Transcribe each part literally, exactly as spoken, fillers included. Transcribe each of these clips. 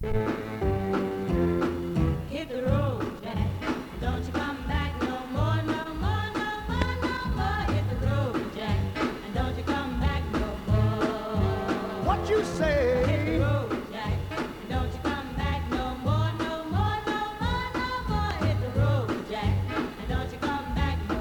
Hit the road, Jack. Don't you come back no more, no more, no more, no more. Hit the road, Jack. And don't you come back no more. What you say? Hit the road, Jack. And don't you come back no more, no more, no more, no more. Hit the road, Jack. And don't you come back no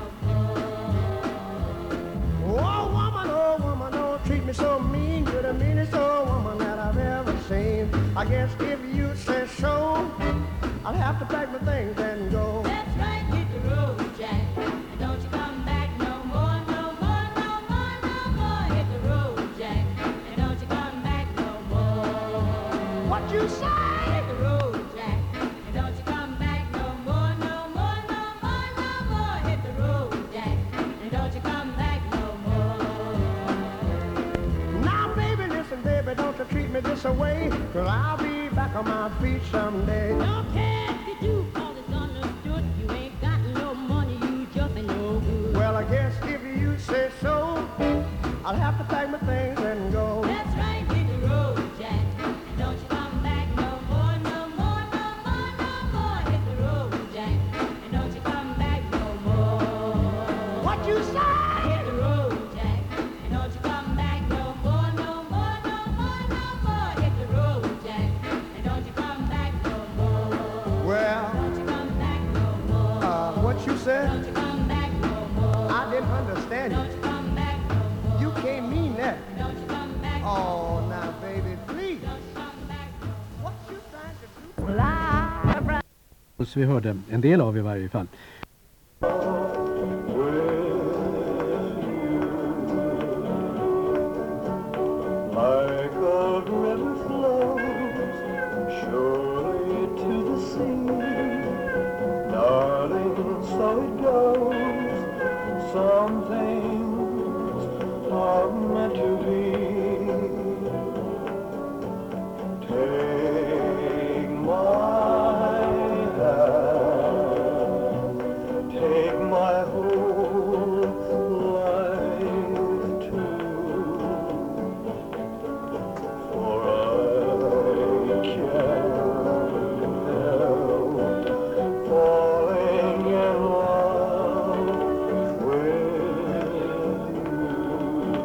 more. Oh, woman, oh, woman, don't treat me so mean. You're the meanest old woman that I've ever seen. I guess if you say so, I'll have to pack my things and go. That's right, hit the road, Jack. And don't you come back no more, no more, no more, no more. Hit the road, Jack. And don't you come back no more. What you say? Hit the road, Jack. And don't you come back no more, no more, no more, no more. Hit the road, Jack. And don't you come back no more. Now, baby, listen, baby, don't you treat me this away, 'cause I'll be back on my feet someday. Don't care if you do, 'cause it's understood. You ain't got no money, you just ain't no good. Well, I guess if you say so, I'll have to pack my things and go. That's right, hit the road, Jack. And don't you come back no more, no more, no more, no more. Hit the road, Jack. And don't you come back no more. What you say? Hit the road, Jack. And don't you come back no more, no more, no more, no more. Hit the road, Jack. And don't you come back no more. Well, Don't you come back no more. uh, what you said? Don't you come back no more. I didn't understand Don't you. you come back no more. You can't mean that. Don't you come back no Oh, now, baby, please. Don't you come back no more. What you trying to do? Så vi hörde en del av i varje fall. Like a river flows surely to the sea, darling, so it goes. Some things are meant to be. Take my hand, take my whole life too. For I can't help falling in love with you.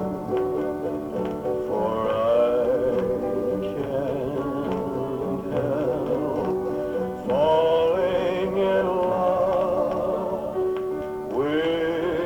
For I can't help falling in love with you.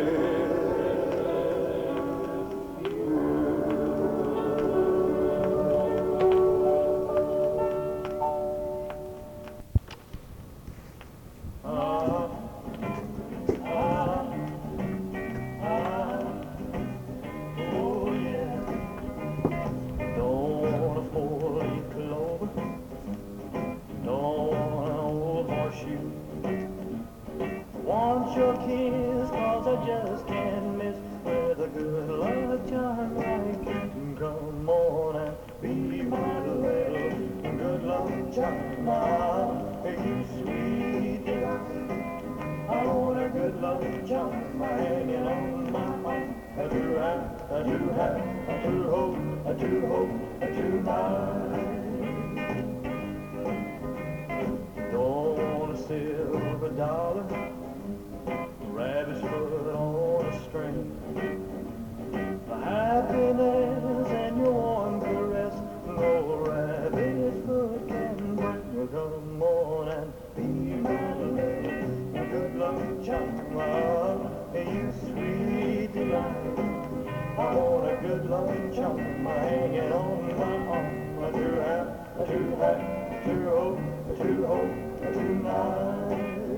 Ah, ah, ah, oh yeah. Don't want a four-leaf clover, don't want an old horseshoe. Want your kiss, 'cause I just can't miss with a good luck charm like you. Come on and be my little good luck charm. Ah, you sweet delight. I want a good luck charm hanging on my arm. I do have, I do have, I do hope, I do hope, I do night. Don't want a silver dollar, rabbit's foot on a string. The happiness and your warm caress, no rabbit's foot can bring. Come on and be my little good luck charm. You sweet delight. I want a good luck charm hanging on my arm. I do have, I do have, I do hope, I do hope, I do night.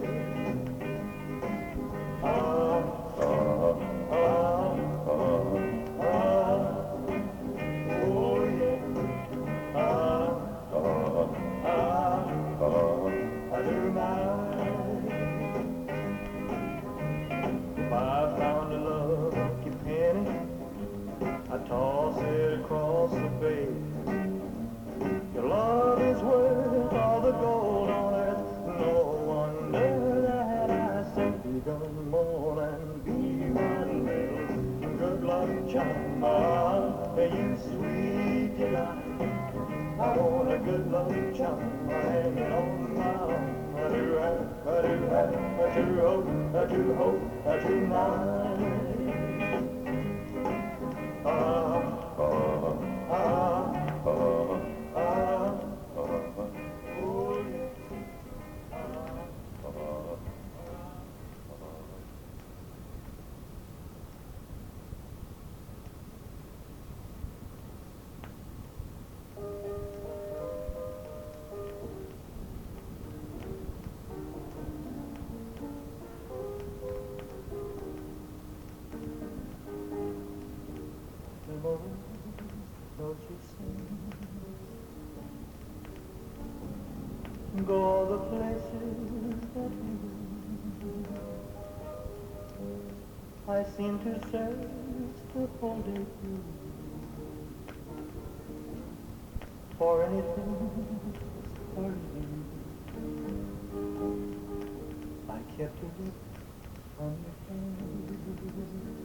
Ah, ah, ah, ah, ah, oh yeah. Ah, ah, ah, ah, I do night. If I found a lucky penny, I toss it across the bay. Your love is worth all the gold on earth. No one a good luck charm hanging on my arm. I do have, I do have, I do hope, I do hope, I do mind. Ah, ah, ah, ah, ah, ah, oh yeah. Ah, ah. Don't you see? Go all the places that we went. I seem to search the whole day through for anything for you. I kept a look on your face.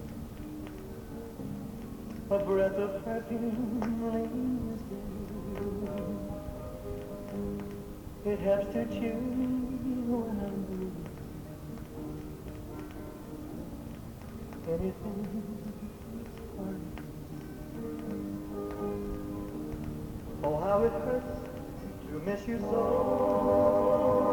A breath of perfume lingers there. It helps to cheer me when I'm blue. Anything for you. Oh, how it hurts to miss you so.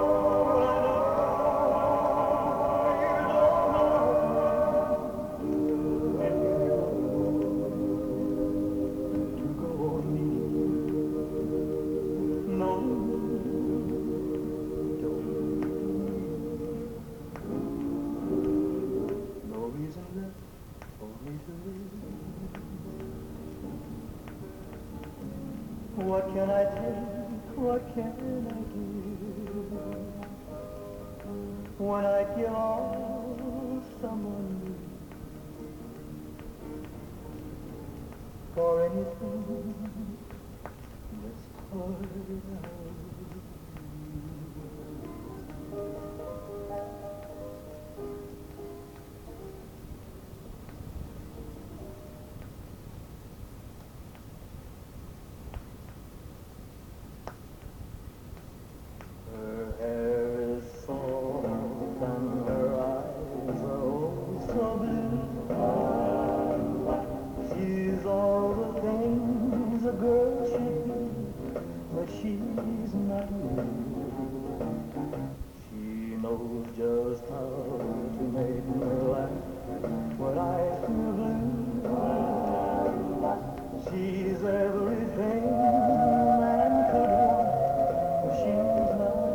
What can I take, what can I give, when I give all someone new, for anything that's part of you. Just how to make me laugh when I feel blue. She's everything a man could want, but she's not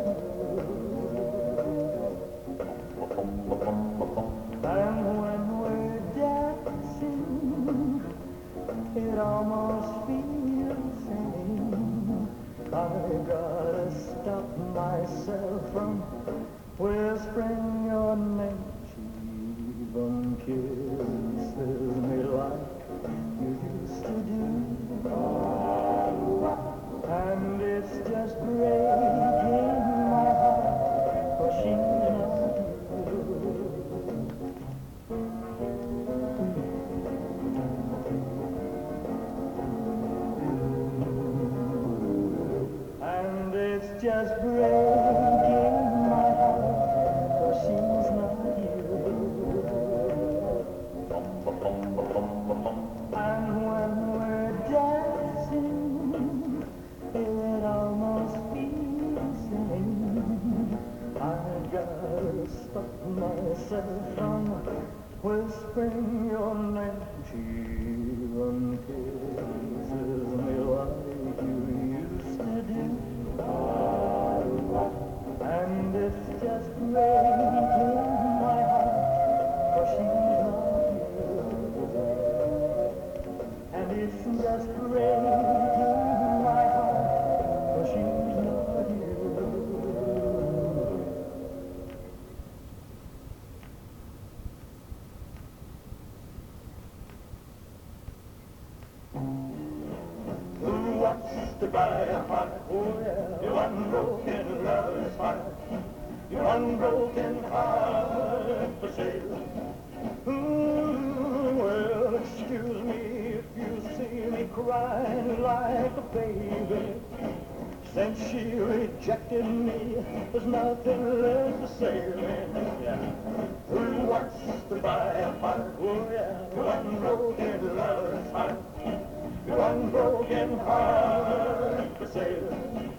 you. And when we're dancing, it almost feels same. I gotta stop myself from whispering your name. She even kisses me like you used to do. And it's just breaking my heart, for she's not you. And it's just breaking my heart, she's not you. And when we're dancing, it almost feels the same. I gotta stop myself from whispering your name. She even kisses me like you used to do. And it's just breaking my heart, for she's not you. And it's just breaking my heart, for she's not you. Who wants to buy a heart? Oh yeah, your unbroken love's heart. Your unbroken heart for sale. Ooh, well, excuse me if you see me crying like a baby. Since she rejected me, there's nothing left to say. Yeah. Who wants to buy a heart? Oh yeah, one broken lover's heart. One broken heart for sale.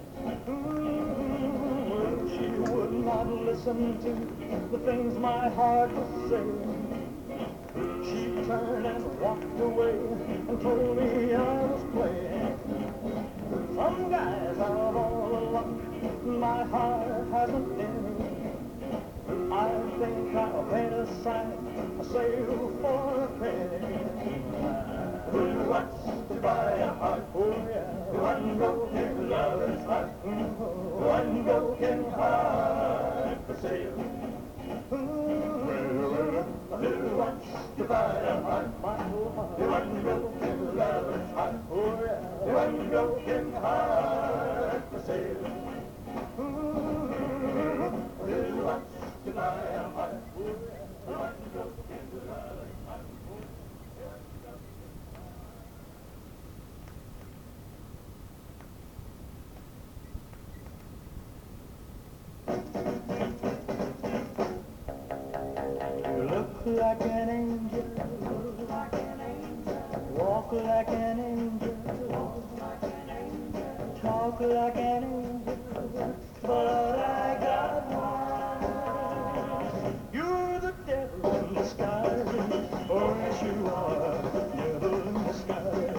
Mm-hmm. She would not listen to the things my heart was saying. She turned and walked away and told me I was playing. Some guys have all the luck my heart hasn't been. I think I'll paint a sign, a sale for a penny. Who wants to buy a heart? Oh yeah, one broken lover's heart. One broken heart for sale. Who wants to buy a heart? One broken lover's heart. Oh yeah, one broken heart for sale. Who wants to buy a heart? Oh yeah, one broken lover's heart. Like an angel, like an angel, walk like an angel, walk like an angel, talk like an angel, but I got one. You're the devil in disguise, oh yes you are, devil in disguise.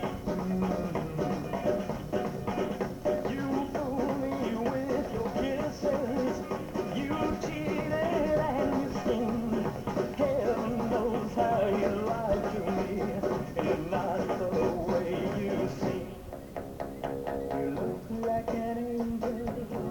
Mm. You fool me with your kisses, you cheated and you sinned. Heaven knows how you lied to me, and not the way you seem. You look like an angel,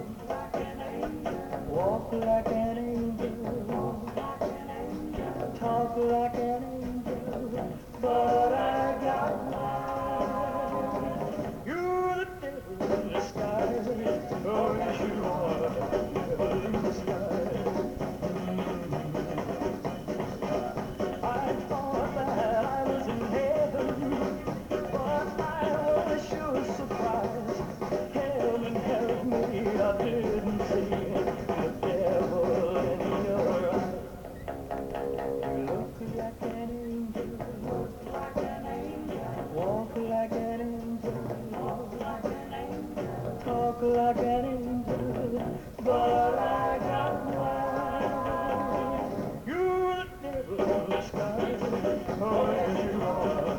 walk like an angel, talk like an angel, but I got mine. You're the devil in disguise, oh yes you are, devil in disguise. Like an angel, but I got mine. You're the devil in disguise, oh yes you are.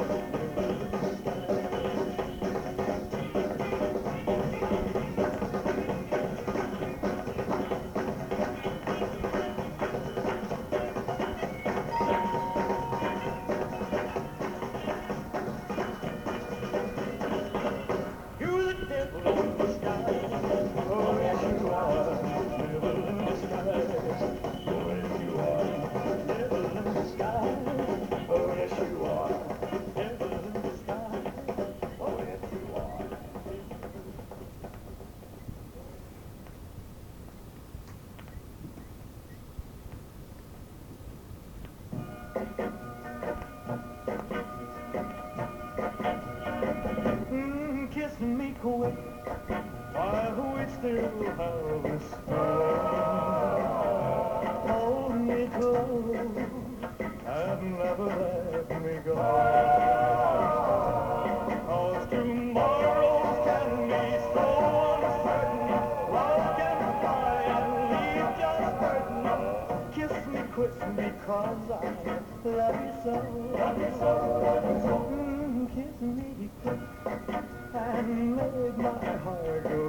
Me quick, while we still have a spark. Hold me close and never let me go. 'Cause tomorrow can be so uncertain. Love can fly and leave just hurting. Kiss me quick because I love you so. Love you so, love you so. Mm, kiss me quick and make my heart go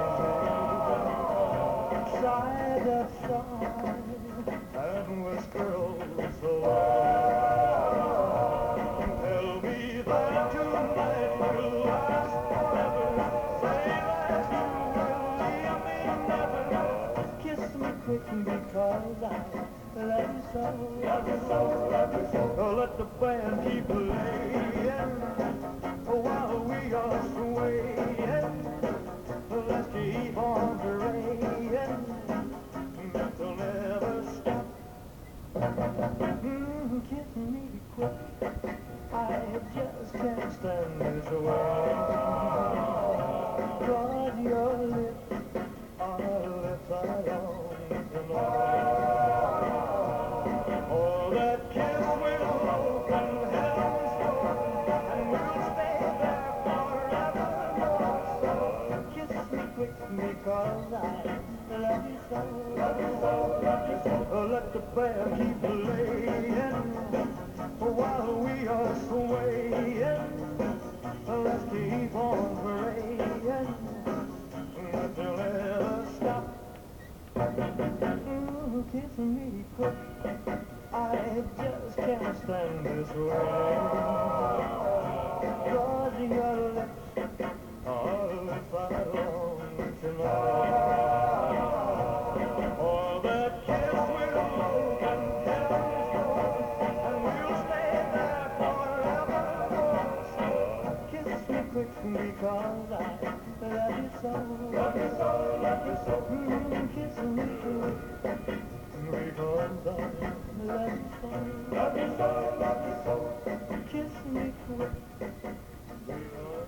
crazy. Side to side, and with girls alone. Tell me that tonight will last forever. Say that you will leave me never. Kiss me quick because I love you so. Love you so, love you so. Let the band keep playing while we are swaying. Let's keep on praying that they'll never because I love you so. Love you so, love you so. Let the band keep playing while we are swaying. Let's keep on praying. Nothing let us stop. Mm, kiss me quick. I just can't stand this way. Cause your lips are lips I long to know. Oh, that kiss will move and tell me so, and we'll stay there forever. So kiss me quick because I love you so. Love you so, love you so. Mm, kiss me quick because I love you so. Love you so, love you so. Kiss me quick because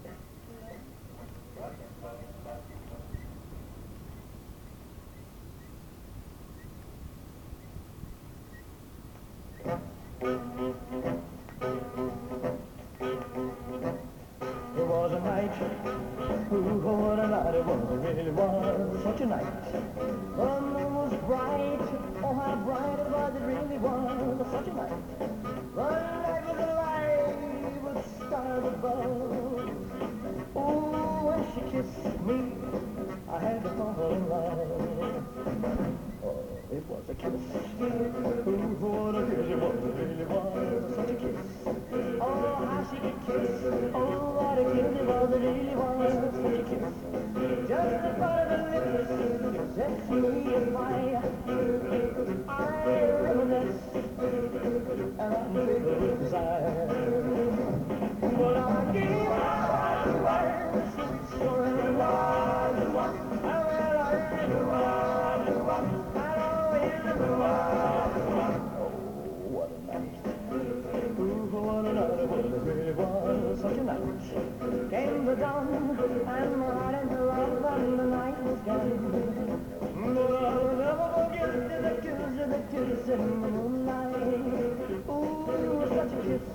It was a night, ooh, what a night it was, it really was such a night. The moon was bright, oh how bright it was, it really was such a night. The night was alive with stars above. Oh, when she kissed me, I had to fall in love. Oh, it was a kiss, ooh, what a kiss it was, it really was such a kiss. Oh, how she could kiss, oh, what a kiss it was, it really was such a kiss. Just the thought of the lips sets me afire. I reminisce and I'm filled with desire. But I gave out the words, sure it was, it was. I will, I really was, it was. I know it was, it was. Oh, what a night. Ooh, what a night it was, it really was such a night. Came the dawn, and my heart and her love, and the night was gone. But I'll never forget the kiss, the kiss in the moonlight. Ooh, such a kiss,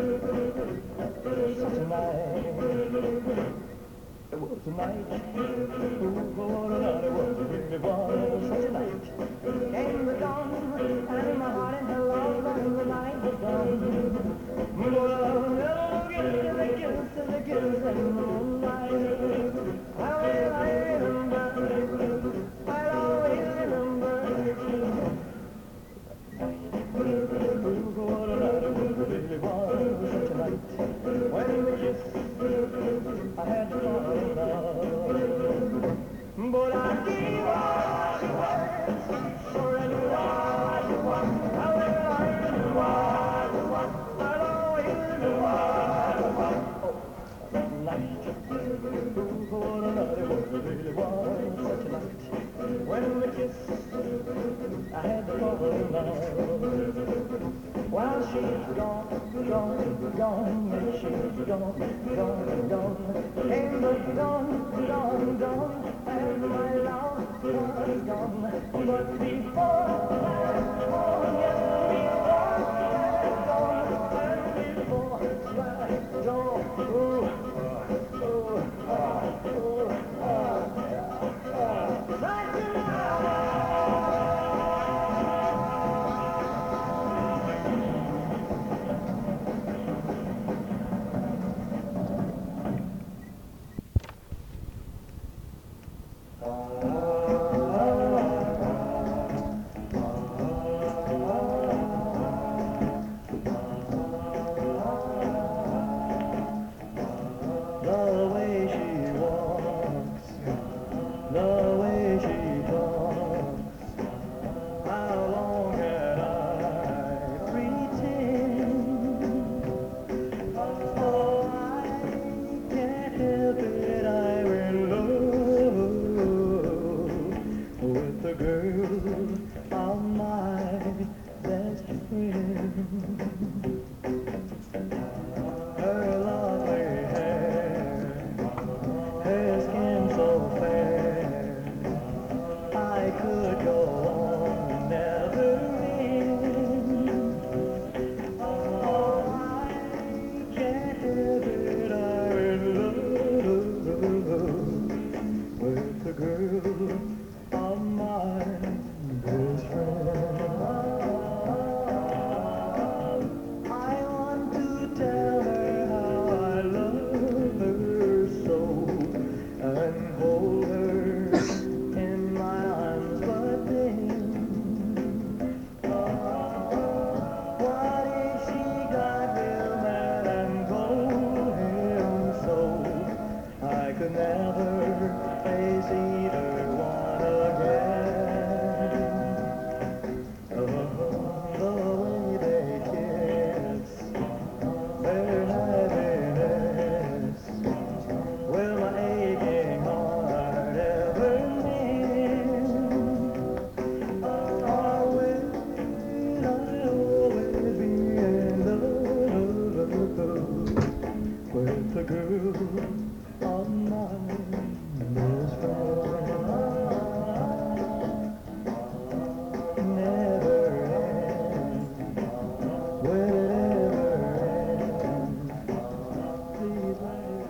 such a night. It was a night, ooh, what a night it was, it really was such a night. Came the dawn, and my heart and her love, and the night was gone. But I'll never forget the kiss, the kiss in the moonlight. How will I remember, I'll always remember. Ooh, what a night it was, it really was such a night. When we kissed, I had to fall in love. But I gave all the words, sure it was, it was. I will, I really was, it was. I'll always really was, it was. Oh, that night, ooh, what a night it was, it really was such a night. When we kissed, I had to fall in love. While she's gone, gone, gone, she's gone, gone, gone. Came the dawn, dawn, dawn, and my love was gone. But before that dawn, yes, before that dawn, and before that dawn, ooh, ooh, ah, ooh, ah, ah, such a night. could never face either one again. Oh, the way they kiss, their happiness, will my aching heart ever mend? Or will I always be in love with the girl of my best friend? Never end. Will it ever end? Please let it.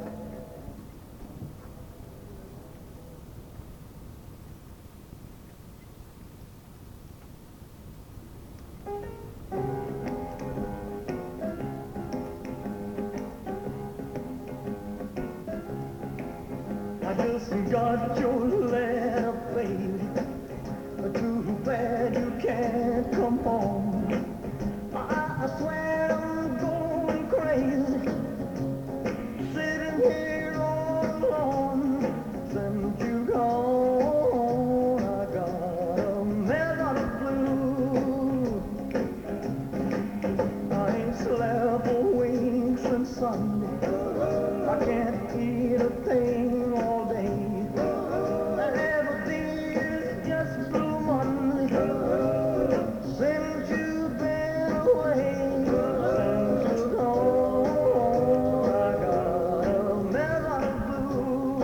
I just got your letter, baby. Too bad you can't come home. I, I swear I'm going crazy, sitting here all alone. Since you gone, I got a mess of blue. I ain't slept a wink since Sunday. I can't eat a thing all day. And everything is just blue Monday. Since you've been away, since you're gone, I got a mess of blue.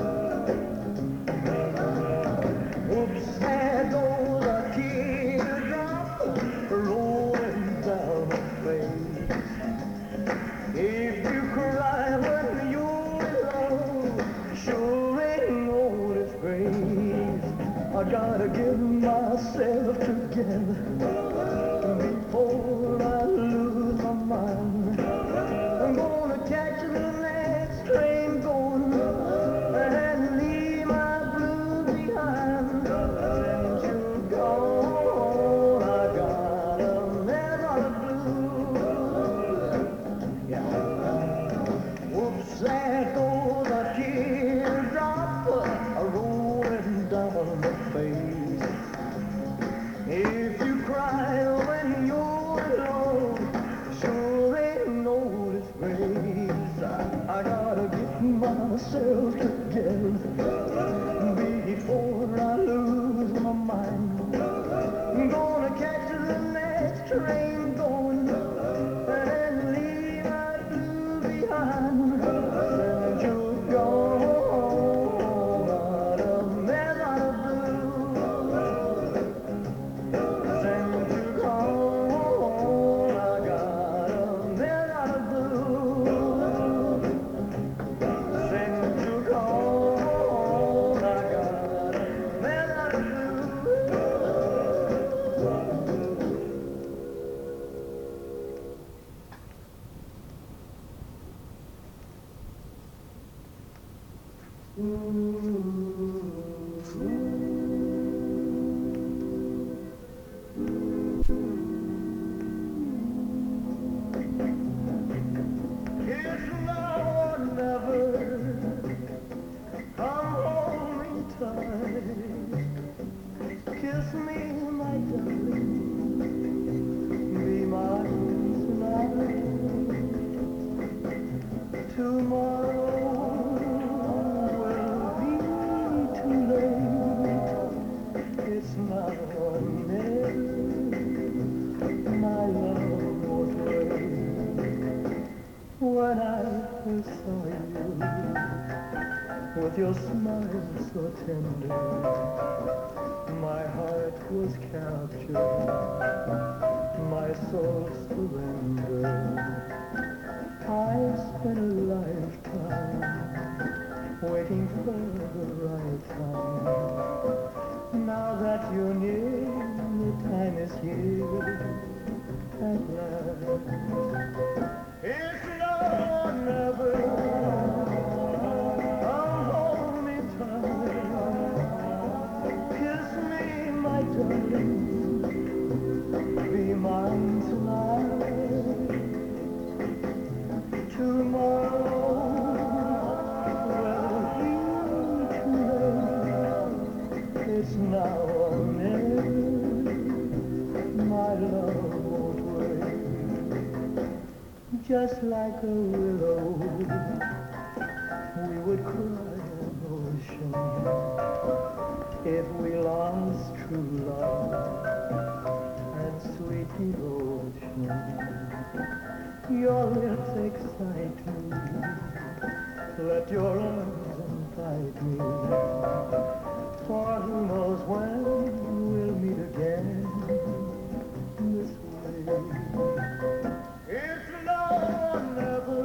Oops, there goes a teardrop rolling down my face. If you cry when you're alone, sure ain't no disgrace. I gotta get myself together before I lose my mind. I'm gonna catch the next train going and leave my blues behind. Since you're gone, I got a mess of blues. Yeah. Whoops, there goes a teardrop rolling down my face. If you cry when you're alone, sure ain't no disgrace. I, I gotta get myself together before I lose my mind. I'm gonna catch the next train going and leave my blue behind. Since you're gone, got a mess out of blue. Since you're gone, I got a mess out of blue. Since you're gone, I got a mess out of blue. It's now or never. Come hold me tight. Kiss me, my darling. Be mine tonight. Tomorrow will be too late. It's now or never. My love won't wait. When I first saw you, with your smile so tender, my heart was captured, my soul surrendered. I spent a lifetime waiting for the right time. Now that you're near, the time is here at last. It's now or never. Come hold me tight. Kiss me, my darling. Be mine tonight. Tomorrow will just like a willow, we would cry an ocean if we lost true love and sweet devotion. Your lips excite me, let your arms invite me, for who knows when we'll meet again this way. It's love never,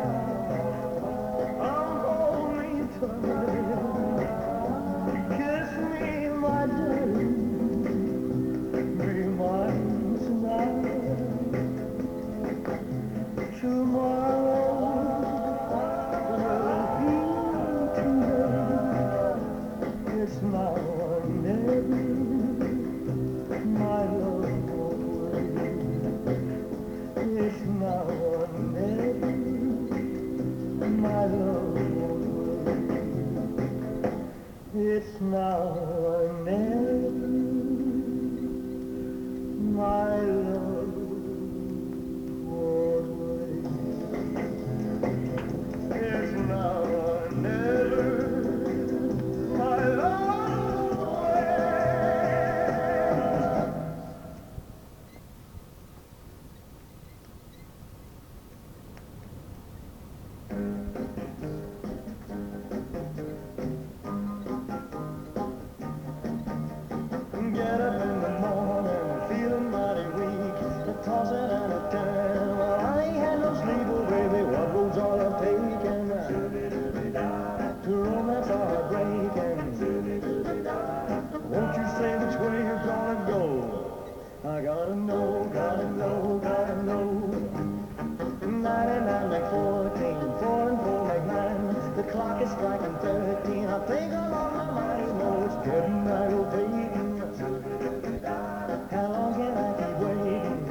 I'm only trying. Kiss me, my darling, be mine tonight. Tomorrow will be today. It's now or never, my love won't wait. It's now or never, my love won't wait. It's now or never, my love won't wait. It's now or never, my love won't wait. Get up in the morning, feeling mighty weak, a tossing and a turn. Well, I ain't had no sleep, oh baby, what roads are you taking? To romance or breaking? Won't you say which way you're gonna go? I gotta know, gotta know, gotta know. Nine and nine make fourteen, four and four make nine. The clock is striking thirteen. I think I'm on my mind, you know it's getting right, oh baby. How long can I keep waiting?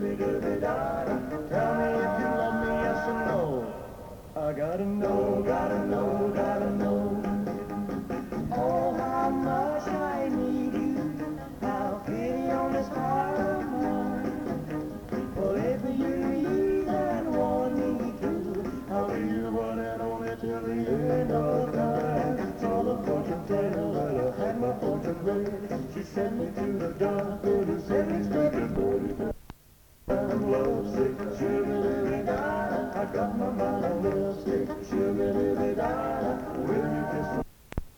Tell me if you love me, yes or no. I gotta know, gotta know, gotta know. Oh, how much I need you. How pity on this heart of mine. Well, if you need and want me to, I'll be the one and only till the end of time. Saw the fortune teller, well, I had my fortune read. She sent me to the doctor who said me straight to forty. I'm lovesick, sugar-dibby-da. I got my mind on lipstick, sugar-dibby-da. Will you kiss me?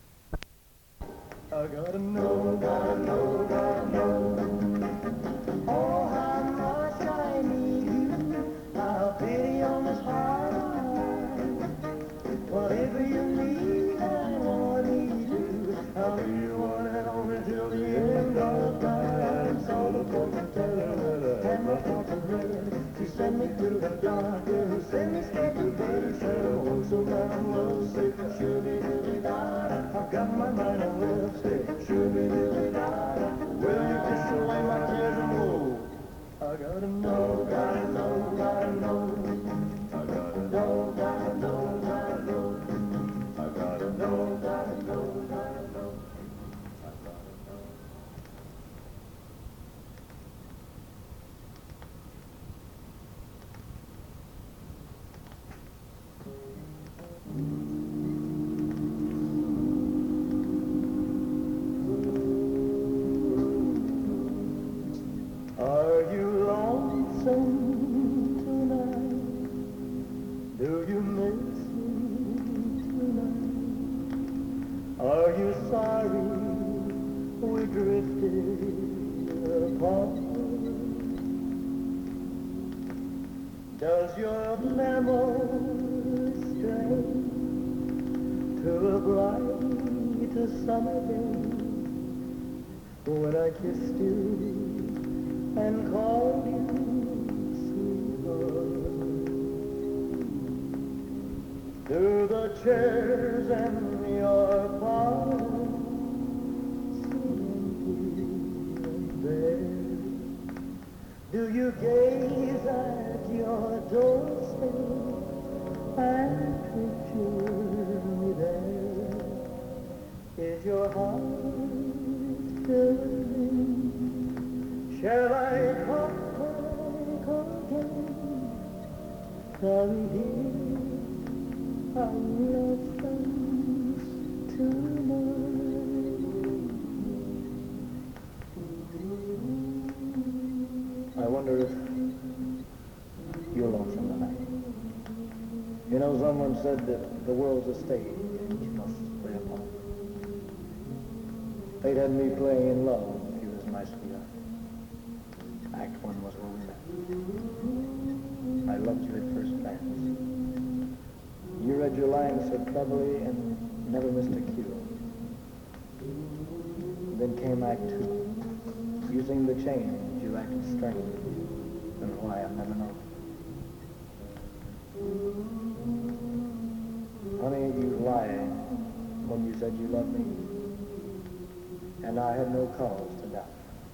I gotta know, gotta know, gotta know. Oh, how much I need you. How pity on this heart of mine. Whatever you need and want me to, I'll be your one and only till the end of time. Saw the fortune teller, had my fortune read. She sent me to the doctor who sent me straight to bed. Said, oh, so now I'm lovesick, shooby-dooby-da. I've got my mind on lipstick, shooby-dooby-da. Will you kiss away my tears and woe? I gotta know, gotta know, gotta know. I gotta know, gotta know, gotta know. I gotta know, gotta know, gotta know. I gotta know. Are you lonesome tonight? Do you miss me tonight? Are you sorry we drifted apart? Does your memory stray to a bright summer day when I kissed you and called you sweetheart? Through the chairs and your parlor, so empty and bare, do you gaze at your doorstep and picture me there? Is your heart burning? Shall I come back again? Tell me, dear, how you love friends tonight. I wonder if you're lonesome tonight. You know, someone said that the world's a stage and you must play a part. They'd had me playing love if you was my sweetheart. Act one was where we met. I loved you at first glance. You read your lines so cleverly and never missed a cue. Then came Act two. Using the change, you acted strange. And why, I've never known. Honey, you lied when you said you loved me. And I had no cause to doubt.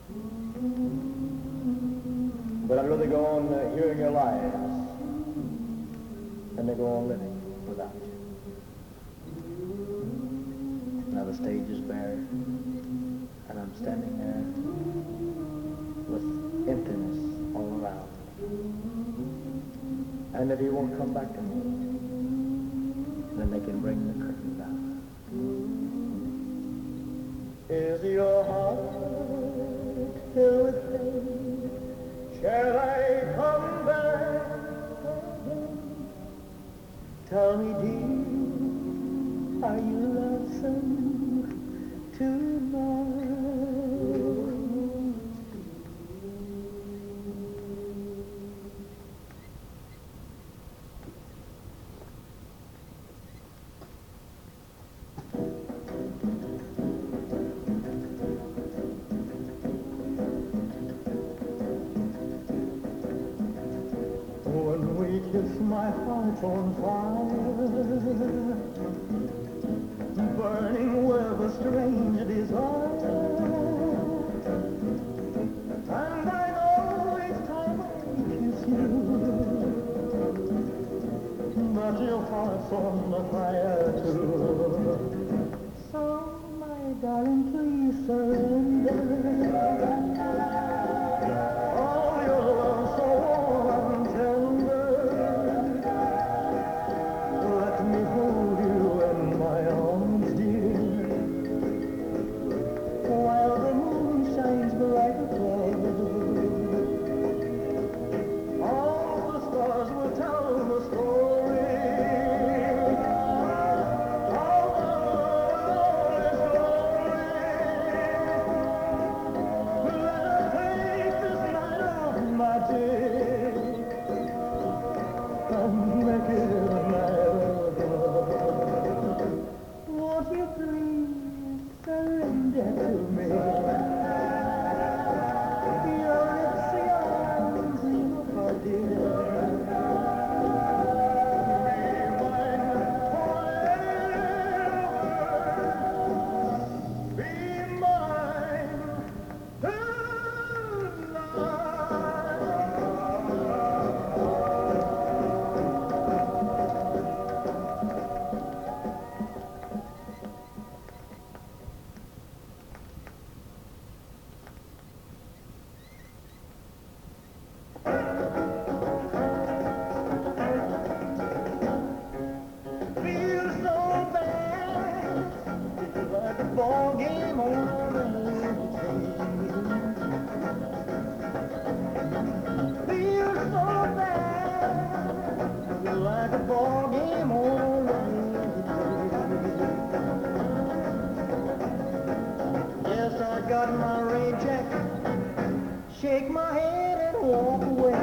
But I'd rather go on uh, hearing your lies than to go on living without you. Now the stage is bare, and I'm standing there with emptiness all around. And if you won't come back to me, then they can bring the curtain down. Is your heart filled with pain? Shall I come back again? Tell me, dear, are you lonesome tonight? When we kiss, my heart's on fire, burning with a strange desire. And I know each time I kiss you that your heart's on fire too. So, my darling, please surrender. All your love so warm and tender. Let me hold you in my arms, dear, while the moon shines bright above. All the stars will tell the story. All the lonely story. Let us take this night of magic and make it a night of love. Won't you please surrender to me? Your lips, your arms, your heart, dear. Be mine forever. Be mine Feel so bad, it's like a ball game on a Feel so bad, it's like a ball game on Yes, I got my rain jacket, shake my head and walk away.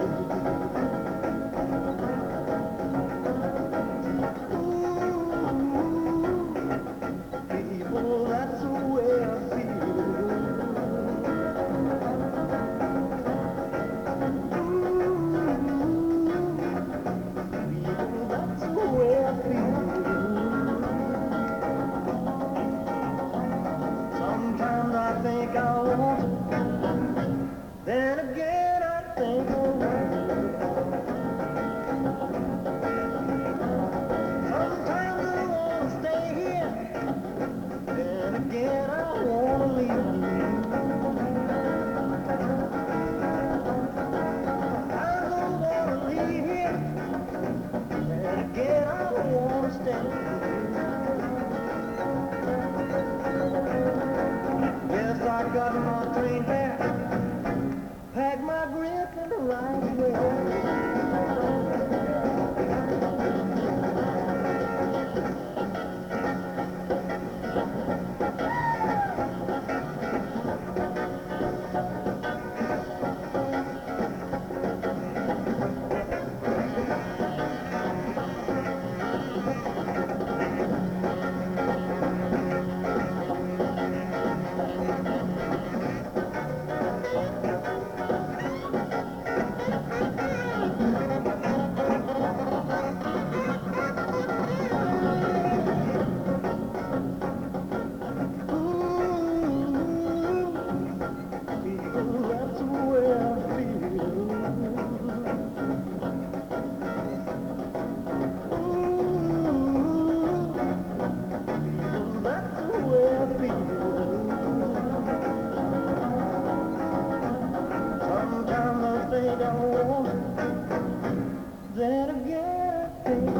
People, that's the way I feel. People, that's the way I feel. Sometimes I think I want, then got my train back, pack my grip in the right way. Then again, I think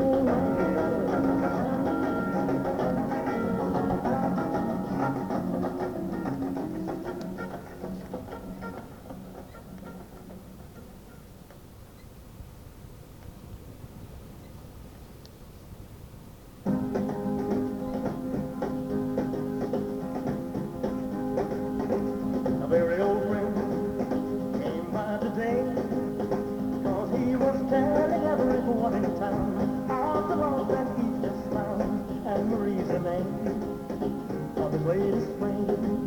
a very old friend came by today, 'cause he was telling everyone in town of the love that he just found, and Marie's the name of his latest flame.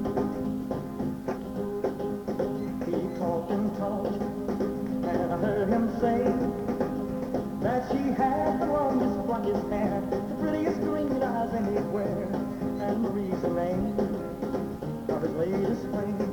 He talked and talked, and I heard him say that she had the longest, blackest hair, the prettiest green eyes anywhere, and Marie's the name of his latest flame.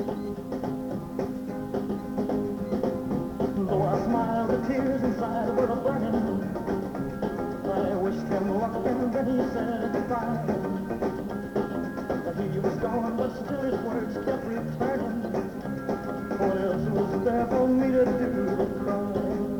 Though I smiled, the tears inside were burning. I wished him luck, and then he said goodbye. That he was gone, but still his words kept returning. What else was there for me to do but cry?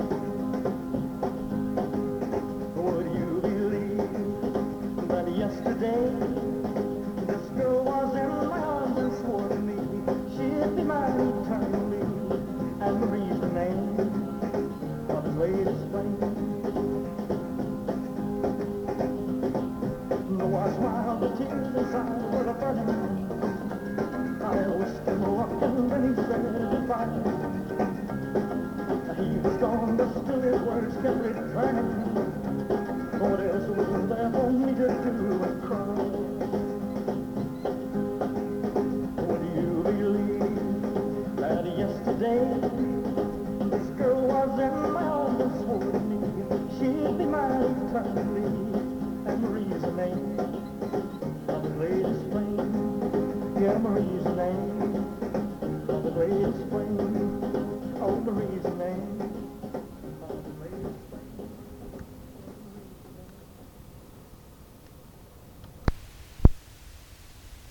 Would you believe that yesterday this girl was in my arms and swore to me she'd be mine eternally, and Marie's the name of his latest flame. Though I smiled, the tears inside were burning. I wished him luck, and then he said goodbye. He was gone, but still his words kept returning. What else was there for me to do but cry? Would you believe that yesterday this girl was in my arms and swore to me she'd be mine eternally, and Marie's the name of the latest flame. Yeah, Marie's the name